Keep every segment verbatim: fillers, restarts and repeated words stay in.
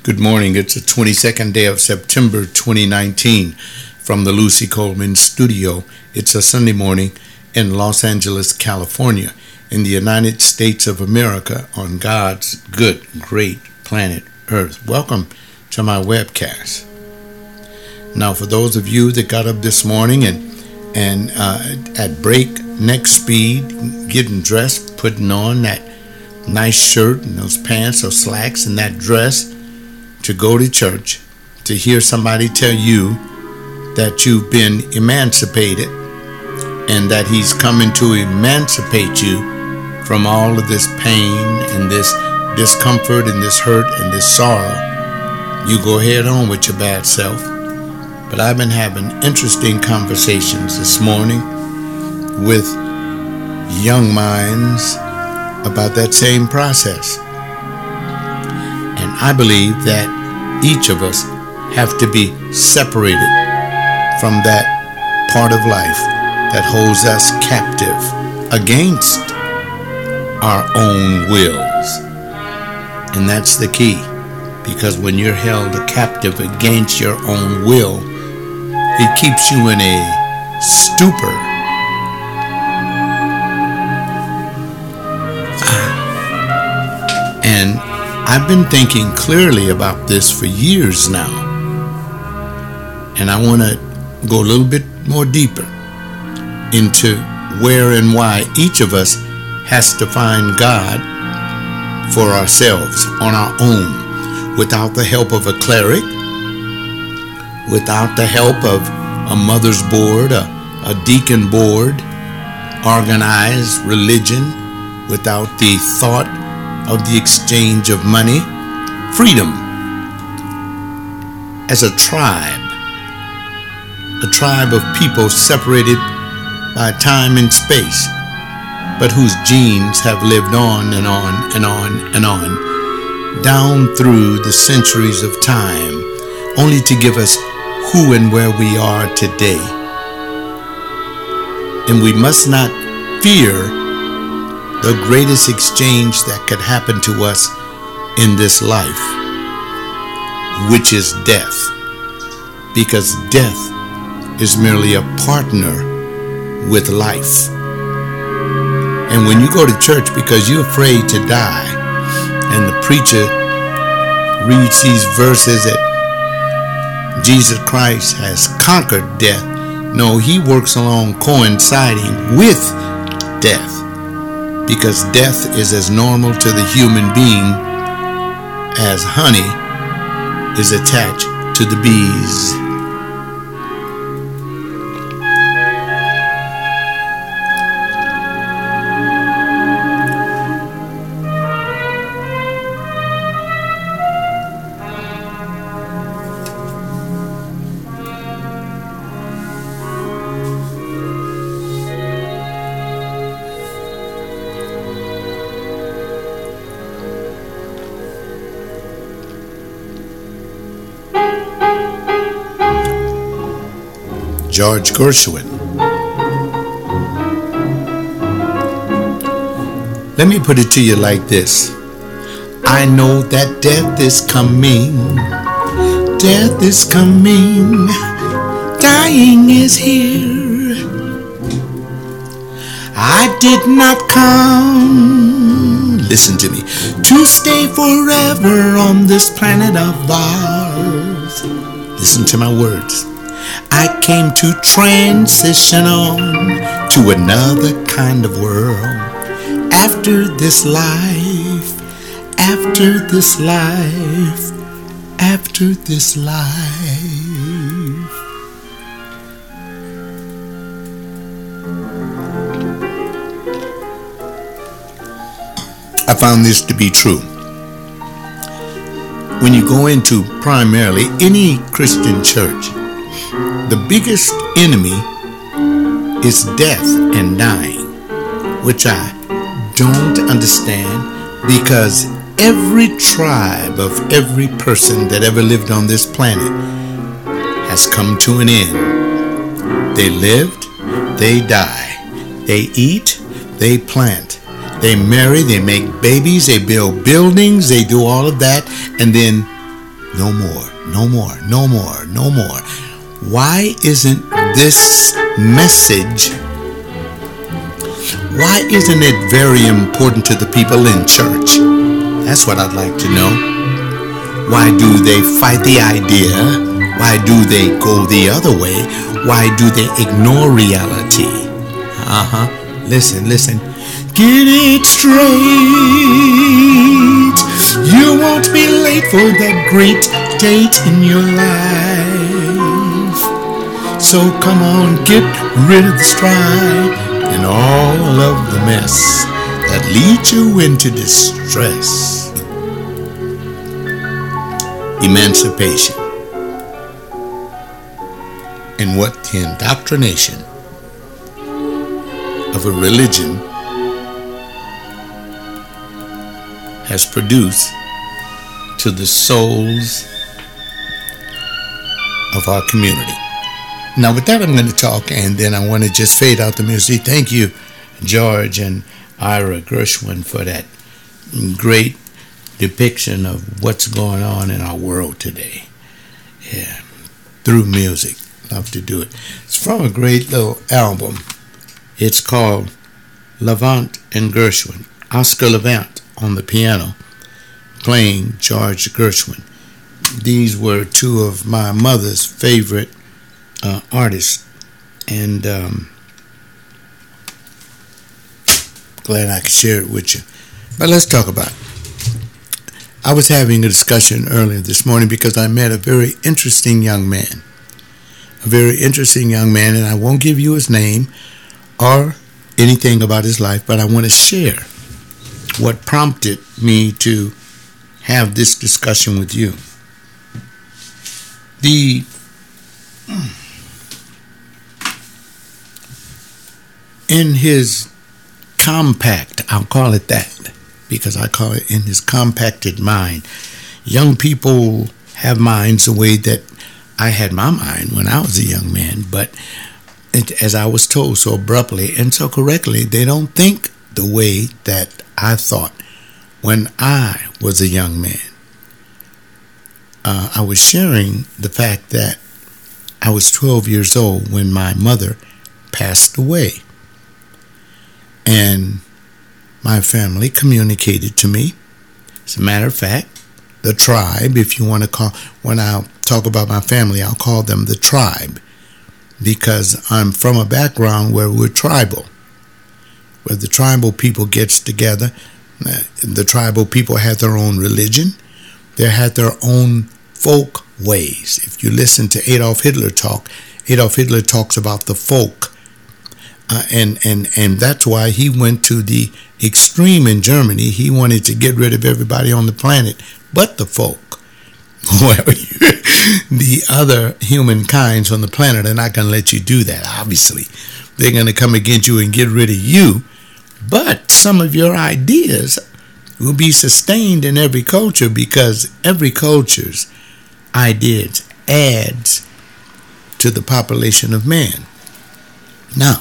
Good morning. It's the twenty-second day of September twenty nineteen from the Lucy Coleman studio. It's a Sunday morning in Los Angeles, California, in the United States of America on God's good, great planet Earth. Welcome to my webcast. Now, for those of you that got up this morning and and uh, at breakneck speed, getting dressed, putting on that nice shirt and those pants or slacks and that dress to go to church, to hear somebody tell you that you've been emancipated and that he's coming to emancipate you from all of this pain and this discomfort and this hurt and this sorrow, you go head on with your bad self. But I've been having interesting conversations this morning with young minds about that same process. And I believe that each of us have to be separated from that part of life that holds us captive against our own wills. And that's the key, because when you're held captive against your own will, it keeps you in a stupor. And I've been thinking clearly about this for years now. And I want to go a little bit more deeper into where and why each of us has to find God for ourselves on our own, without the help of a cleric, without the help of a mother's board, a, a deacon board, organized religion, without the thought of the exchange of money. Freedom as a tribe, a tribe of people separated by time and space, but whose genes have lived on and on and on and on down through the centuries of time, only to give us who and where we are today. And we must not fear the greatest exchange that could happen to us in this life, which is death. Because death is merely a partner with life. And when you go to church because you're afraid to die, and the preacher reads these verses that Jesus Christ has conquered death, no, he works along coinciding with death. Because death is as normal to the human being as honey is attached to the bees. George Gershwin. Let me put it to you like this. I know that death is coming. Death is coming. Dying is here. I did not come, listen to me, to stay forever on this planet of ours. Listen to my words. I came to transition on to another kind of world. After this life, after this life, after this life. I found this to be true. When you go into primarily any Christian church, the biggest enemy is death and dying, which I don't understand, because every tribe of every person that ever lived on this planet has come to an end. They lived, they die. They eat, they plant. They marry, they make babies, they build buildings, they do all of that, and then No more, no more, no more, no more. Why isn't this message, why isn't it very important to the people in church? That's what I'd like to know. Why do they fight the idea? Why do they go the other way? Why do they ignore reality? Uh-huh. Listen, listen. Get it straight. You won't be late for that great date in your life. So come on, get rid of the strife and all of the mess that leads you into distress. Emancipation. And what the indoctrination of a religion has produced to the souls of our community. Now with that I'm going to talk, and then I want to just fade out the music. Thank you, George and Ira Gershwin, for that great depiction of what's going on in our world today. Yeah, through music. Love to do it. It's from a great little album. It's called Levant and Gershwin. Oscar Levant on the piano, playing George Gershwin. These were two of my mother's favorite uh, artists, and um, glad I could share it with you. But let's talk about it. I was having a discussion earlier this morning because I met a very interesting young man. A very interesting young man, and I won't give you his name or anything about his life, but I want to share what prompted me to have this discussion with you. The in his compact, I'll call it that, because I call it in his compacted mind. Young people have minds the way that I had my mind when I was a young man, but it, as I was told so abruptly and so correctly, they don't think the way that I thought when I was a young man. Uh, I was sharing the fact that I was twelve years old when my mother passed away. And my family communicated to me. As a matter of fact, the tribe, if you want to call, when I talk about my family, I'll call them the tribe, because I'm from a background where we're tribal, where the tribal people gets together. The tribal people had their own religion. They had their own folk ways. If you listen to Adolf Hitler talk, Adolf Hitler talks about the folk. Uh, and, and, and that's why he went to the extreme in Germany. He wanted to get rid of everybody on the planet but the folk. Well, the other humankinds on the planet are not going to let you do that, obviously. They're going to come against you and get rid of you. But some of your ideas will be sustained in every culture, because every culture's ideas adds to the population of man. Now,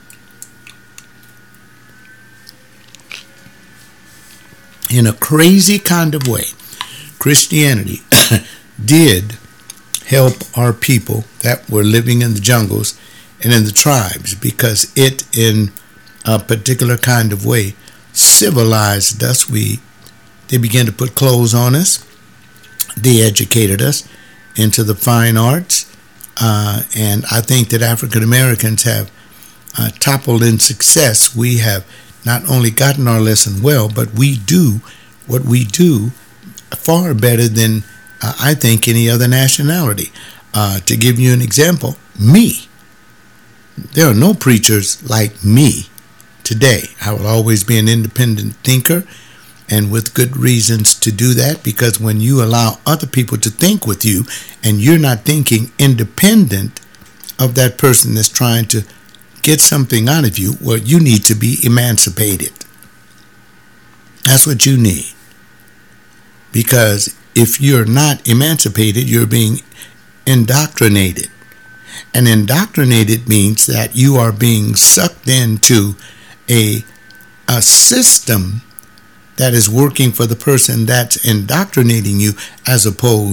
in a crazy kind of way, Christianity did help our people that were living in the jungles and in the tribes, because it, in a particular kind of way, civilized us. We, they began to put clothes on us. They educated us into the fine arts. Uh, and I think that African Americans have uh, toppled in success. We have not only gotten our lesson well, but we do what we do far better than uh, I think any other nationality. Uh, to give you an example, me. There are no preachers like me today. I will always be an independent thinker, and with good reasons to do that, because when you allow other people to think with you and you're not thinking independent of that person that's trying to get something out of you, well, you need to be emancipated. That's what you need. Because if you're not emancipated, you're being indoctrinated. And indoctrinated means that you are being sucked into a, a system that is working for the person that's indoctrinating you, as opposed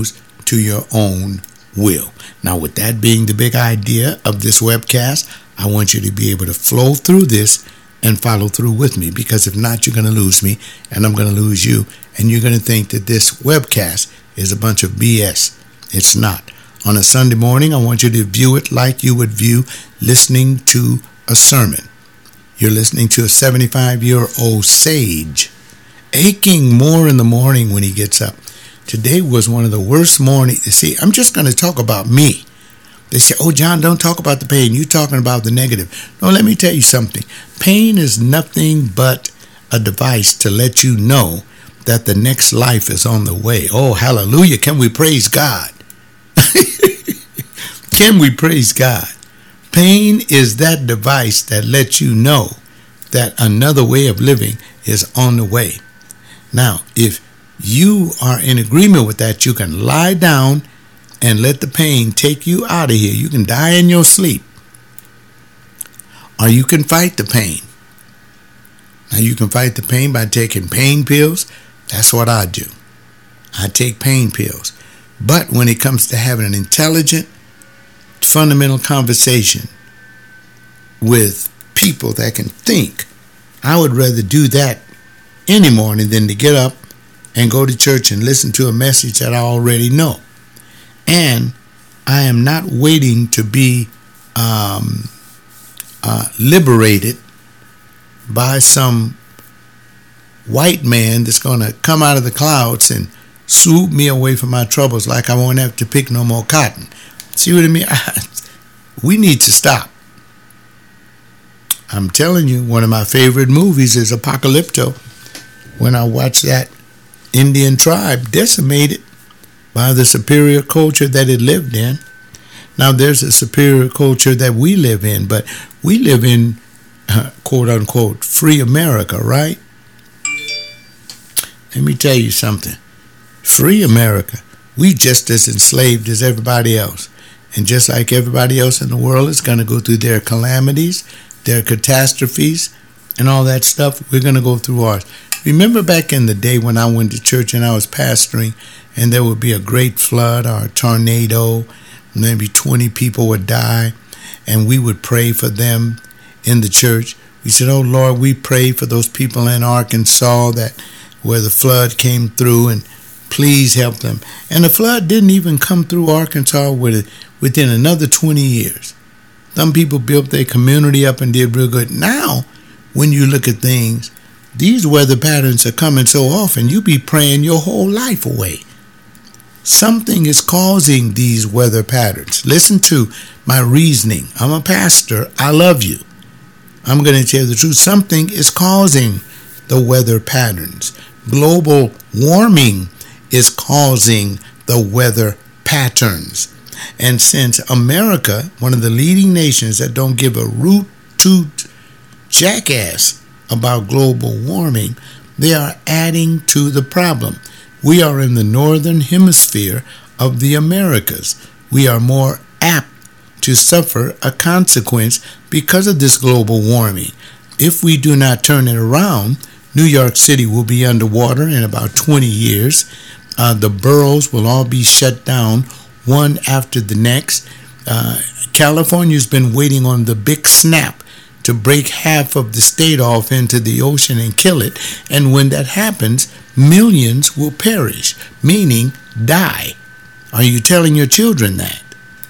to your own will. Now, with that being the big idea of this webcast, I want you to be able to flow through this and follow through with me, because if not, you're going to lose me and I'm going to lose you, and you're going to think that this webcast is a bunch of B S. It's not. On a Sunday morning, I want you to view it like you would view listening to a sermon. You're listening to a seventy-five-year-old sage aching more in the morning when he gets up. Today was one of the worst mornings. You see, I'm just going to talk about me. They say, oh, John, don't talk about the pain. You're talking about the negative. No, let me tell you something. Pain is nothing but a device to let you know that the next life is on the way. Oh, hallelujah. Can we praise God? Can we praise God? Pain is that device that lets you know that another way of living is on the way. Now, if you are in agreement with that, you can lie down and let the pain take you out of here. You can die in your sleep. Or you can fight the pain. Now, you can fight the pain by taking pain pills. That's what I do. I take pain pills. But when it comes to having an intelligent, fundamental conversation with people that can think, I would rather do that any morning than to get up and go to church and listen to a message that I already know. And I am not waiting to be um, uh, liberated by some white man that's going to come out of the clouds and swoop me away from my troubles like I won't have to pick no more cotton. See what I mean? We need to stop. I'm telling you, one of my favorite movies is Apocalypto. When I watch that Indian tribe decimated by the superior culture that it lived in. Now, there's a superior culture that we live in, but we live in, uh, quote unquote, free America, right? Let me tell you something. Free America. We just as enslaved as everybody else. And just like everybody else in the world is going to go through their calamities, their catastrophes, and all that stuff, we're going to go through ours. Remember back in the day when I went to church and I was pastoring, and there would be a great flood or a tornado, maybe twenty people would die, and we would pray for them in the church. We said, oh, Lord, we pray for those people in Arkansas that where the flood came through, and please help them. And the flood didn't even come through Arkansas with, within another twenty years. Some people built their community up and did real good. Now, when you look at things, these weather patterns are coming so often, you be praying your whole life away. Something is causing these weather patterns. Listen to my reasoning. I'm a pastor. I love you. I'm going to tell you the truth. Something is causing the weather patterns. Global warming is causing the weather patterns. And since America, one of the leading nations that don't give a root toot jackass about global warming, they are adding to the problem. We are in the northern hemisphere of the Americas. We are more apt to suffer a consequence because of this global warming. If we do not turn it around, New York City will be underwater in about twenty years. Uh, the boroughs will all be shut down one after the next. Uh, California's been waiting on the big snap to break half of the state off into the ocean and kill it. And when that happens, millions will perish, meaning die. Are you telling your children that?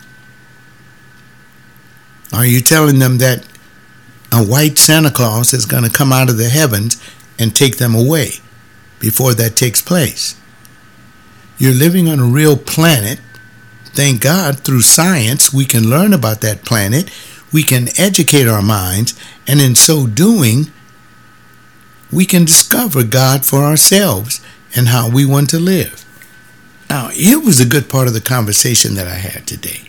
Are you telling them that a white Santa Claus is going to come out of the heavens and take them away before that takes place? You're living on a real planet. Thank God, through science, we can learn about that planet. We can educate our minds, and in so doing, we can discover God for ourselves and how we want to live. Now, here was a good part of the conversation that I had today.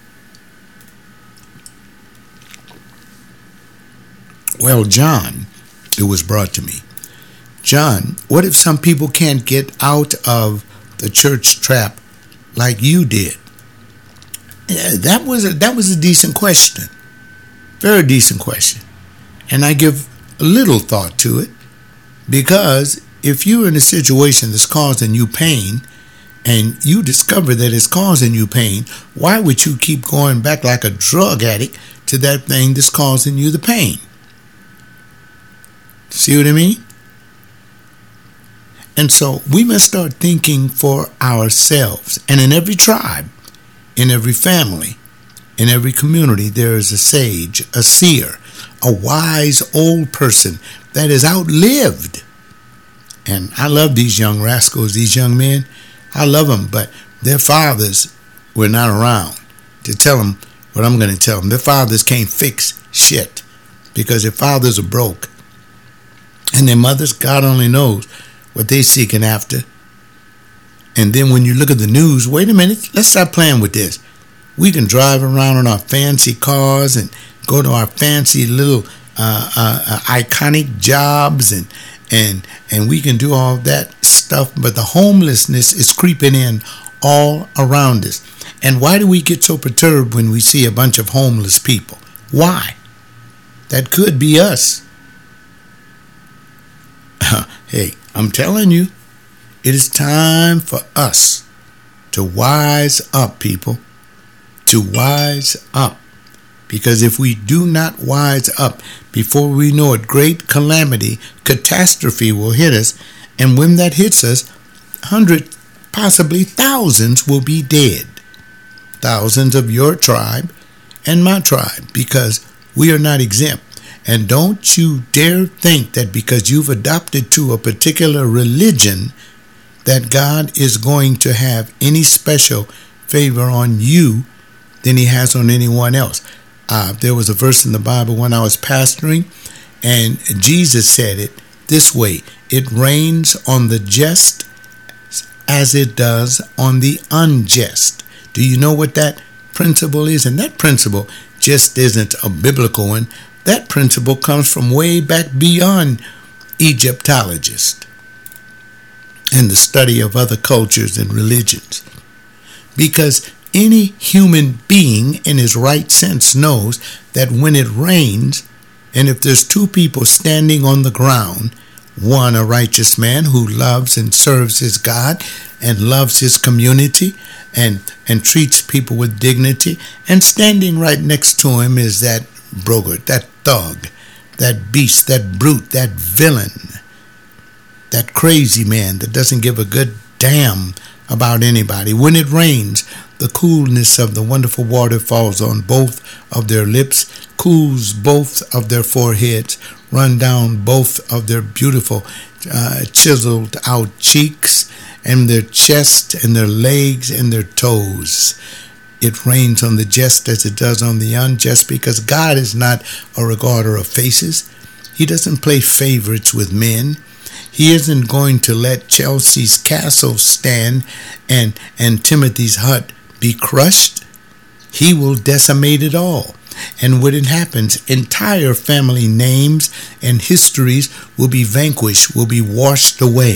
Well, John, it was brought to me. John, what if some people can't get out of the church trap like you did? Yeah, that was a, that was a decent question. Very decent question. And I give a little thought to it, because if you're in a situation that's causing you pain and you discover that it's causing you pain, why would you keep going back like a drug addict to that thing that's causing you the pain? See what I mean? And so we must start thinking for ourselves. And in every tribe, in every family, in every community, there is a sage, a seer, a wise old person that has outlived. And I love these young rascals, these young men. I love them, but their fathers were not around to tell them what I'm going to tell them. Their fathers can't fix shit because their fathers are broke. And their mothers, God only knows what they're seeking after. And then when you look at the news, wait a minute, let's stop playing with this. We can drive around in our fancy cars and go to our fancy little uh, uh, uh, iconic jobs, and and and we can do all that stuff, but the homelessness is creeping in all around us. And why do we get so perturbed when we see a bunch of homeless people? Why? That could be us. Hey, I'm telling you, it is time for us to wise up, people. To wise up. Because if we do not wise up, before we know it, great calamity, catastrophe will hit us. And when that hits us, hundreds, possibly thousands will be dead. Thousands of your tribe and my tribe, because we are not exempt. And don't you dare think that because you've adopted to a particular religion that God is going to have any special favor on you than he has on anyone else. Uh, there was a verse in the Bible when I was pastoring, and Jesus said it this way: it rains on the just as it does on the unjust. Do you know what that principle is? And that principle just isn't a biblical one. That principle comes from way back beyond Egyptologists and the study of other cultures and religions. Because any human being in his right sense knows that when it rains, and if there's two people standing on the ground, one a righteous man who loves and serves his God and loves his community and, and treats people with dignity, and standing right next to him is that brogart, that thug, that beast, that brute, that villain, that crazy man that doesn't give a good damn about anybody. When it rains, the coolness of the wonderful water falls on both of their lips, cools both of their foreheads, run down both of their beautiful uh, chiseled out cheeks, and their chest and their legs and their toes. It rains on the just as it does on the unjust, because God is not a regarder of faces. He doesn't play favorites with men. He isn't going to let Chelsea's castle stand and, and Timothy's hut be crushed. He will decimate it all. And when it happens, entire family names and histories will be vanquished, will be washed away.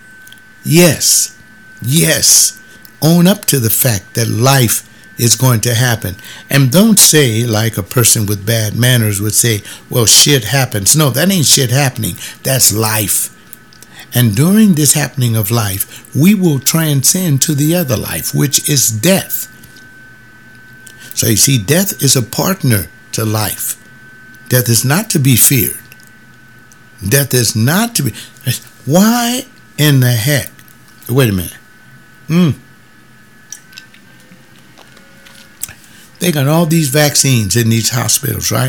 Yes, yes, own up to the fact that life is going to happen. And don't say, like a person with bad manners would say, well, shit happens. No, that ain't shit happening. That's life. And during this happening of life, we will transcend to the other life, which is death. So you see, death is a partner to life. Death is not to be feared. Death is not to be... Why in the heck? Wait a minute. Hmm. They got all these vaccines in these hospitals, right?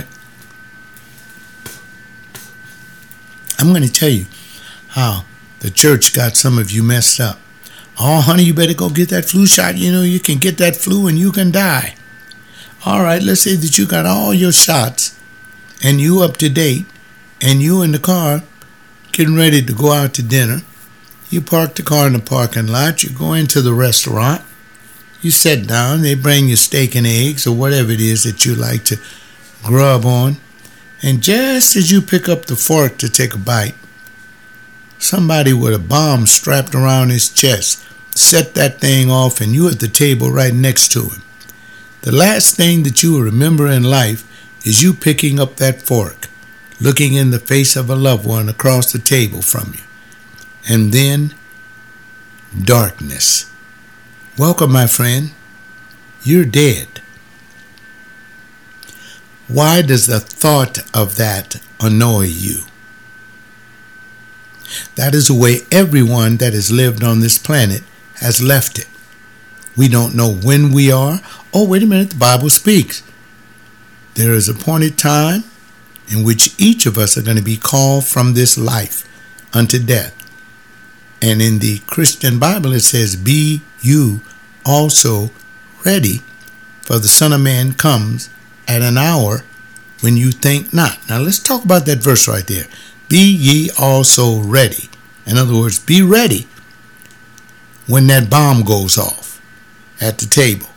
I'm going to tell you how the church got some of you messed up. Oh, honey, you better go get that flu shot. You know, you can get that flu and you can die. All right, let's say that you got all your shots and you up to date and you in the car getting ready to go out to dinner. You park the car in the parking lot. You go into the restaurant. You sit down, they bring you steak and eggs or whatever it is that you like to grub on. And just as you pick up the fork to take a bite, somebody with a bomb strapped around his chest set that thing off, and you at the table right next to him. The last thing that you will remember in life is you picking up that fork, looking in the face of a loved one across the table from you. And then darkness. Welcome, my friend. You're dead. Why does the thought of that annoy you? That is the way everyone that has lived on this planet has left it. We don't know when we are. Oh, wait a minute, the Bible speaks. There is an appointed time in which each of us are going to be called from this life unto death. And in the Christian Bible it says, be you also ready, for the Son of Man comes at an hour when you think not. Now let's talk about that verse right there. Be ye also ready. In other words, be ready when that bomb goes off at the table.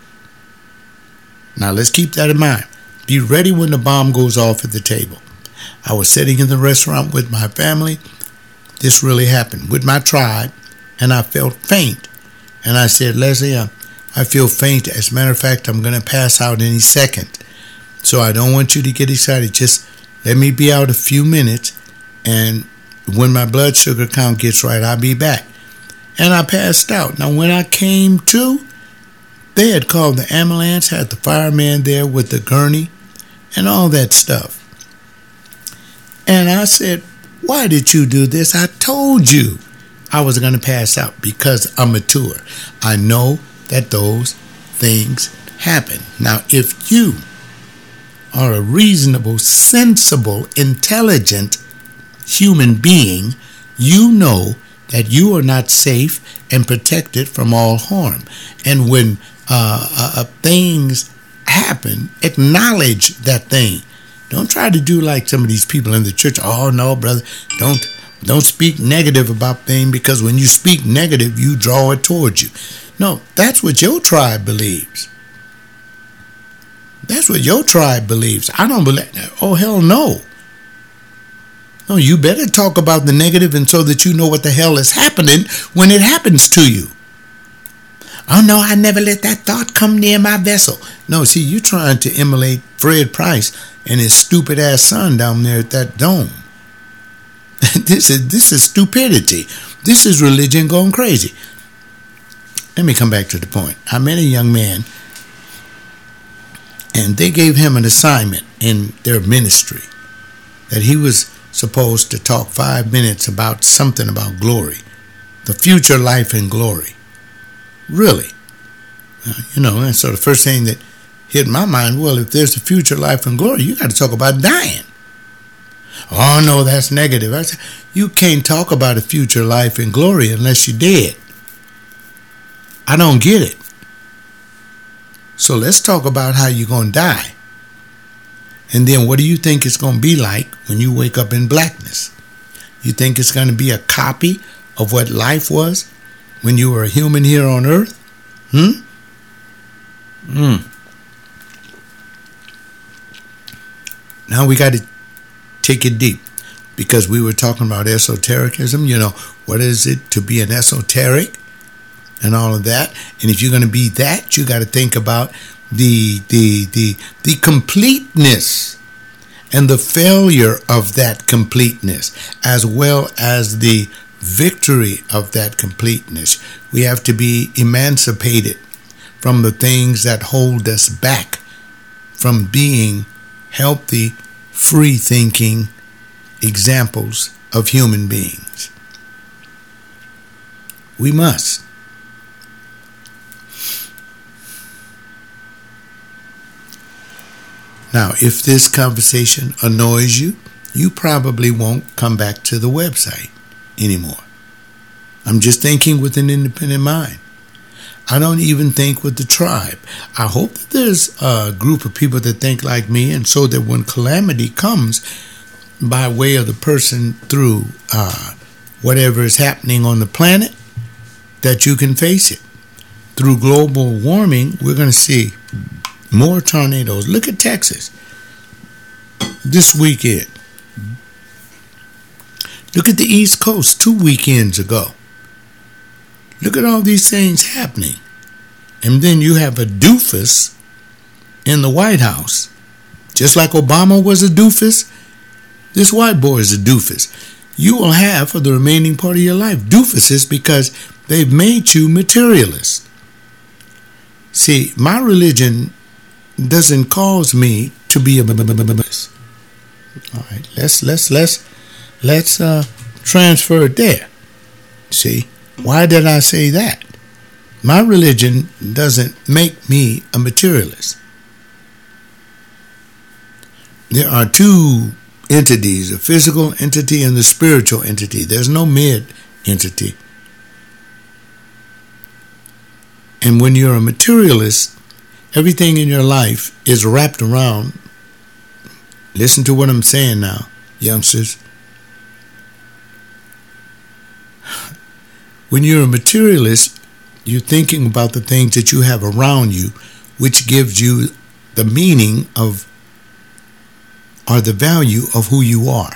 Now let's keep that in mind. Be ready when the bomb goes off at the table. I was sitting in the restaurant with my family. This really happened with my tribe, and I felt faint. And I said, Leslie, I, I feel faint. As a matter of fact, I'm going to pass out any second. So I don't want you to get excited. Just let me be out a few minutes, and when my blood sugar count gets right, I'll be back. And I passed out. Now, when I came to, they had called the ambulance, had the fireman there with the gurney and all that stuff. And I said, why did you do this? I told you I was going to pass out because I'm mature. I know that those things happen. Now, if you are a reasonable, sensible, intelligent human being, you know that you are not safe and protected from all harm. And when uh, uh, things happen, acknowledge that thing. Don't try to do like some of these people in the church. Oh, no, brother, don't don't speak negative about things, because when you speak negative, you draw it towards you. No, that's what your tribe believes. That's what your tribe believes. I don't believe that. Oh, hell no. No, you better talk about the negative, and so that you know what the hell is happening when it happens to you. Oh, no, I never let that thought come near my vessel. No, see, you're trying to emulate Fred Price and his stupid ass son down there at that dome. This is this is stupidity. This is religion going crazy. Let me come back to the point. I met a young man, and they gave him an assignment in their ministry that he was supposed to talk five minutes about something about glory, the future life in glory. Really? Uh, you know, and so the first thing that hit my mind, well, if there's a future life in glory, you got to talk about dying. Oh, no, that's negative. I said, you can't talk about a future life in glory unless you're dead. I don't get it. So let's talk about how you're going to die. And then what do you think it's going to be like when you wake up in blackness? You think it's going to be a copy of what life was when you were a human here on earth? Hmm? Hmm. Now we got to take it deep, because we were talking about esotericism. You know, what is it to be an esoteric and all of that? And if you're going to be that, you got to think about the the the the completeness and the failure of that completeness, as well as the victory of that completeness. We have to be emancipated from the things that hold us back from being healthy, free-thinking examples of human beings. We must. Now, if this conversation annoys you, you probably won't come back to the website anymore. I'm just thinking with an independent mind. I don't even think with the tribe. I hope that there's a group of people that think like me, and so that when calamity comes by way of the person through uh, whatever is happening on the planet, that you can face it. Through global warming, we're going to see more tornadoes. Look at Texas this weekend. Look at the East Coast two weekends ago. Look at all these things happening. And then you have a doofus in the White House. Just like Obama was a doofus, this white boy is a doofus. You will have for the remaining part of your life doofuses, because they've made you materialist. See, my religion doesn't cause me to be a materialist. All right, let's let's let's let's uh, transfer it there. See, why did I say that? My religion doesn't make me a materialist. There are two entities, a physical entity and the spiritual entity. There's no mid entity. And when you're a materialist, everything in your life is wrapped around. Listen to what I'm saying now, youngsters. When you're a materialist, you're thinking about the things that you have around you, which gives you the meaning of or the value of who you are.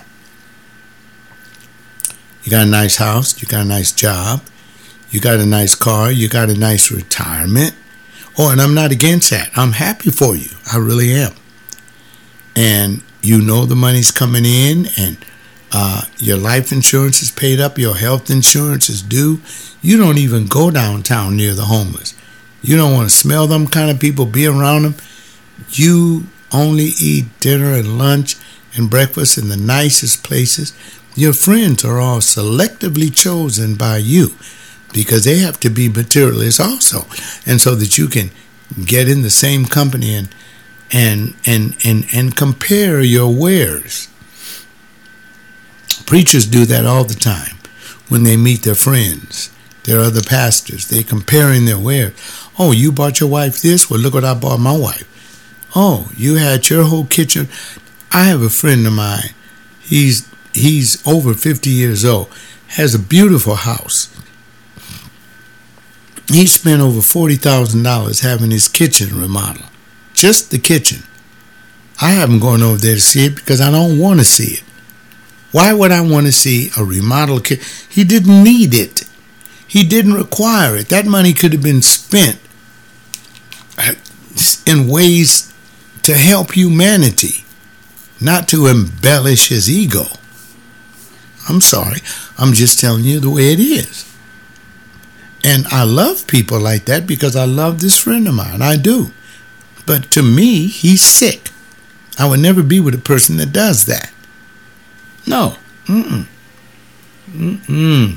You got a nice house, you got a nice job, you got a nice car, you got a nice retirement. Oh, and I'm not against that. I'm happy for you. I really am. And you know the money's coming in, and uh, your life insurance is paid up, your health insurance is due. You don't even go downtown near the homeless. You don't want to smell them kind of people, be around them. You only eat dinner and lunch and breakfast in the nicest places. Your friends are all selectively chosen by you because they have to be materialists also. And so that you can get in the same company and and and and, and compare your wares. Preachers do that all the time when they meet their friends, their other pastors. They're comparing their wares. Oh, you bought your wife this? Well, look what I bought my wife. Oh, you had your whole kitchen. I have a friend of mine. He's he's over fifty years old. Has a beautiful house. He spent over forty thousand dollars having his kitchen remodeled. Just the kitchen. I haven't gone over there to see it because I don't want to see it. Why would I want to see a remodeled kitchen? He didn't need it. He didn't require it. That money could have been spent in ways to help humanity, not to embellish his ego. I'm sorry. I'm just telling you the way it is. And I love people like that because I love this friend of mine. I do. But to me, he's sick. I would never be with a person that does that. No. Mm-mm. Mm-mm.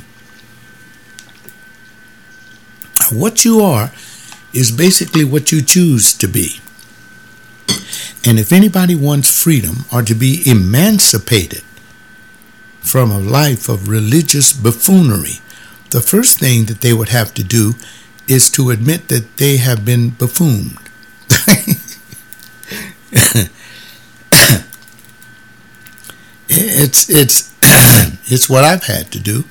What you are is basically what you choose to be. And if anybody wants freedom or to be emancipated from a life of religious buffoonery, the first thing that they would have to do is to admit that they have been buffooned. it's it's it's what I've had to do.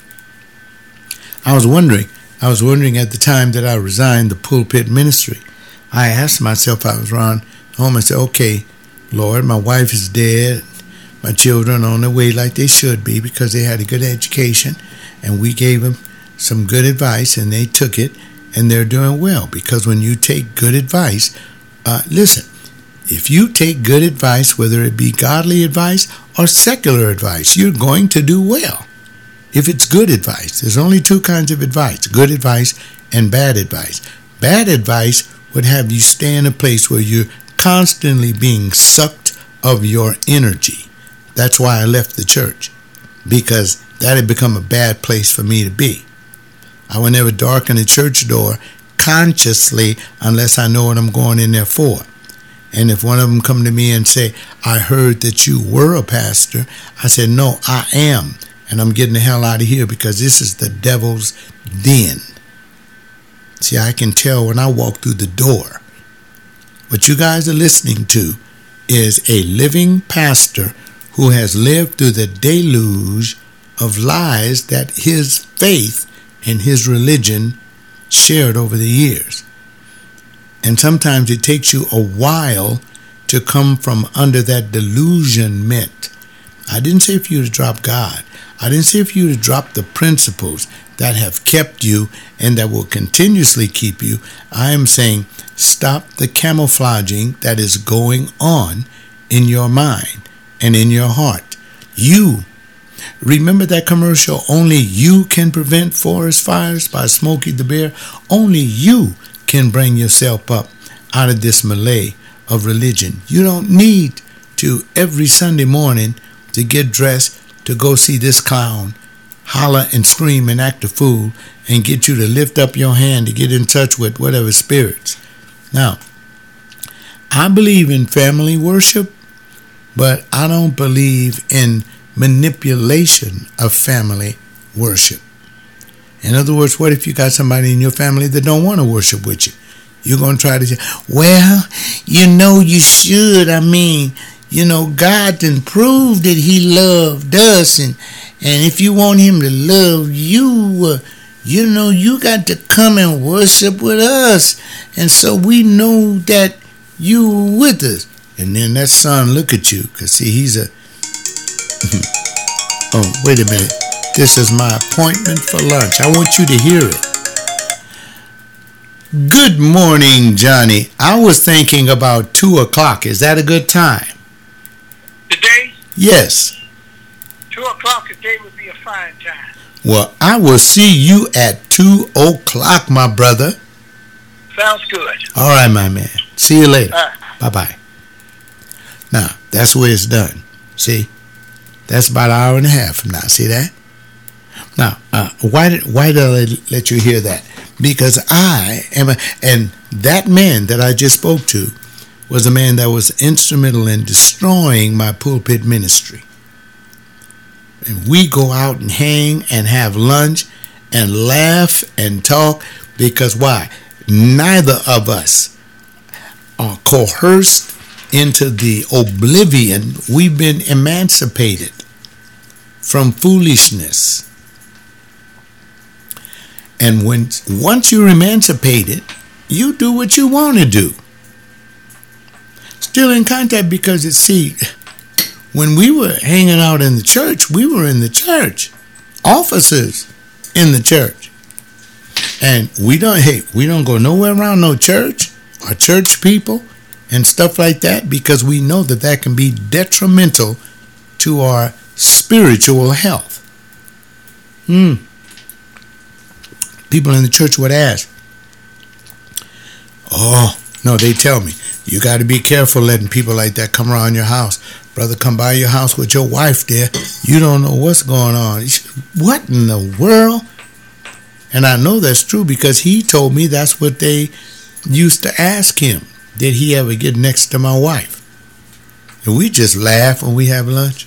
I was wondering, I was wondering at the time that I resigned the pulpit ministry. I asked myself, I was around home and said, okay, Lord, my wife is dead. My children are on their way like they should be because they had a good education, and we gave them some good advice and they took it, and they're doing well. Because when you take good advice, uh, listen, if you take good advice, whether it be godly advice or secular advice, you're going to do well. If it's good advice, there's only two kinds of advice, good advice and bad advice. Bad advice would have you stay in a place where you're constantly being sucked of your energy. That's why I left the church, because that had become a bad place for me to be. I would never darken a church door consciously unless I know what I'm going in there for. And if one of them come to me and say, I heard that you were a pastor, I said, no, I am. And I'm getting the hell out of here because this is the devil's den. See, I can tell when I walk through the door. What you guys are listening to is a living pastor who has lived through the deluge of lies that his faith and his religion shared over the years. And sometimes it takes you a while to come from under that delusionment. I didn't say for you to drop God. I didn't say for you to drop the principles that have kept you and that will continuously keep you. I am saying stop the camouflaging that is going on in your mind and in your heart. You, remember that commercial, only you can prevent forest fires by Smokey the Bear? Only you can bring yourself up out of this melee of religion. You don't need to every Sunday morning to get dressed to go see this clown holler and scream and act a fool and get you to lift up your hand to get in touch with whatever spirits. Now, I believe in family worship, but I don't believe in manipulation of family worship. In other words, what if you got somebody in your family that don't want to worship with you? You're going to try to say, well, you know, you should. I mean, you know, God done proved that he loved us. And, and if you want him to love you, uh, you know, you got to come and worship with us. And so we know that you with us. And then that son look at you, because see, he's a... oh, wait a minute. This is my appointment for lunch. I want you to hear it. Good morning, Johnny. I was thinking about two o'clock. Is that a good time? Today? Yes. Two o'clock today would be a fine time. Well, I will see you at two o'clock, my brother. Sounds good. All right, my man. See you later. Uh, Bye-bye. Now, that's the way it's done. See? That's about an hour and a half from now. See that? Now, uh, why did why did I let you hear that? Because I am a, and that man that I just spoke to was a man that was instrumental in destroying my pulpit ministry. And we go out and hang and have lunch and laugh and talk because why? Neither of us are coerced into the oblivion. We've been emancipated from foolishness. And when once you're emancipated, you do what you want to do. Still in contact because it's, see, when we were hanging out in the church, we were in the church. Officers in the church. And we don't, hey, we don't go nowhere around no church or church people and stuff like that because we know that that can be detrimental to our spiritual health. Hmm. People in the church would ask, oh, no, they tell me, you got to be careful letting people like that come around your house. Brother, come by your house with your wife there. You don't know what's going on. What in the world? And I know that's true because he told me that's what they used to ask him. Did he ever get next to my wife? And we just laugh when we have lunch.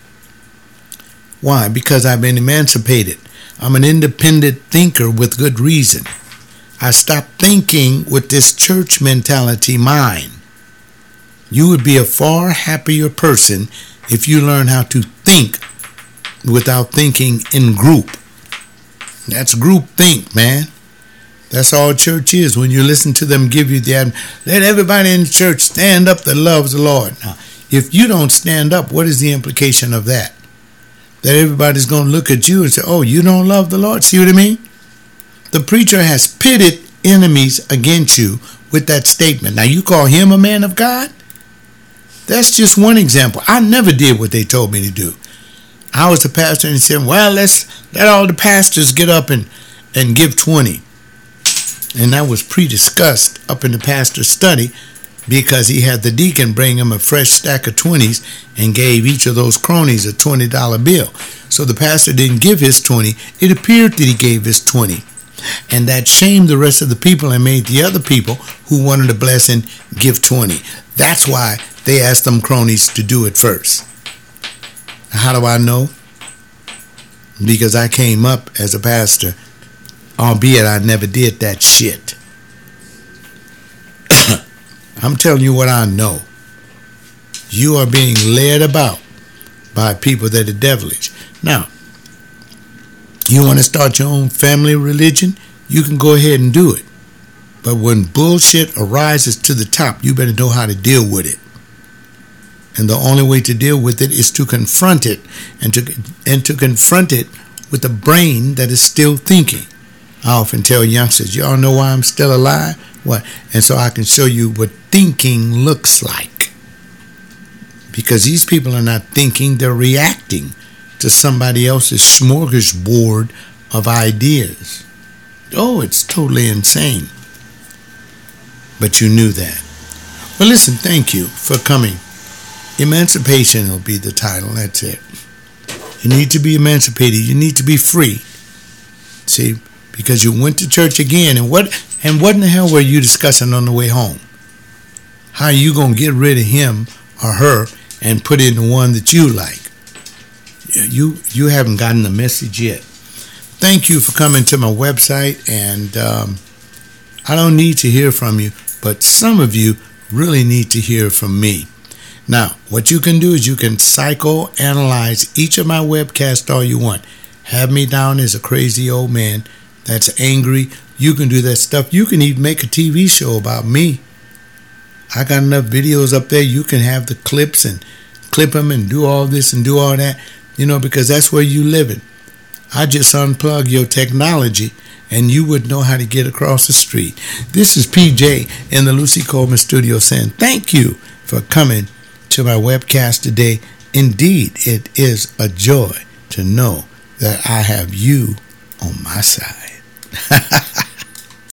Why? Because I've been emancipated. I'm an independent thinker with good reason. I stopped thinking with this church mentality mind. You would be a far happier person if you learn how to think without thinking in group. That's group think, man. That's all church is. When you listen to them give you the, let everybody in the church stand up that loves the Lord. Now, if you don't stand up, what is the implication of that? That everybody's going to look at you and say, oh, you don't love the Lord? See what I mean? The preacher has pitted enemies against you with that statement. Now, you call him a man of God? That's just one example. I never did what they told me to do. I was the pastor and he said, well, let's let all the pastors get up and, and give twenty. And that was pre-discussed up in the pastor's study because he had the deacon bring him a fresh stack of twenties and gave each of those cronies a twenty dollar bill. So the pastor didn't give his twenty. It appeared that he gave his twenty. And that shamed the rest of the people and made the other people who wanted a blessing give twenty. That's why they asked them cronies to do it first. How do I know? Because I came up as a pastor, albeit I never did that shit. I'm telling you what I know. You are being led about by people that are devilish. Now, you want to start your own family religion? You can go ahead and do it. But when bullshit arises to the top, you better know how to deal with it. And the only way to deal with it is to confront it and to and to confront it with a brain that is still thinking. I often tell youngsters, y'all know why I'm still alive? What? And so I can show you what thinking looks like. Because these people are not thinking, they're reacting to somebody else's smorgasbord of ideas. Oh, it's totally insane. but you knew that. Well, listen, thank you for coming. Emancipation will be the title. That's it. You need to be emancipated. You need to be free. See, because you went to church again, and what and what in the hell were you discussing on the way home? How are you going to get rid of him or her and put in the one that you like? You you haven't gotten the message yet. Thank you for coming to my website, and um, I don't need to hear from you, but some of you really need to hear from me. Now, what you can do is you can psychoanalyze each of my webcasts all you want. Have me down as a crazy old man that's angry. You can do that stuff. You can even make a T V show about me. I got enough videos up there. You can have the clips and clip them and do all this and do all that, you know, because that's where you living. I just unplug your technology and you would know how to get across the street. This is P J in the Lucy Coleman studio saying thank you for coming to my webcast today. Indeed, it is a joy to know that I have you on my side.